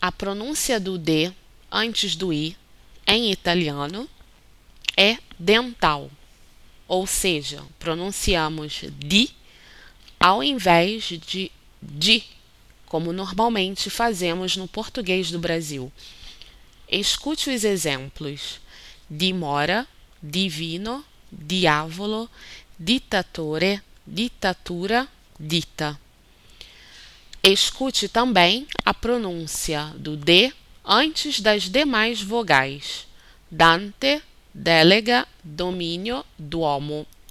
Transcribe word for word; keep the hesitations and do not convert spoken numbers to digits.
A pronúncia do D antes do I, em italiano, é dental, ou seja, pronunciamos di ao invés de di, como normalmente fazemos no português do Brasil. Escute os exemplos: dimora, divino, diavolo, dittatore, dittatura, dita. Escute também a pronúncia do D antes das demais vogais: Dante, delega, domínio, duomo.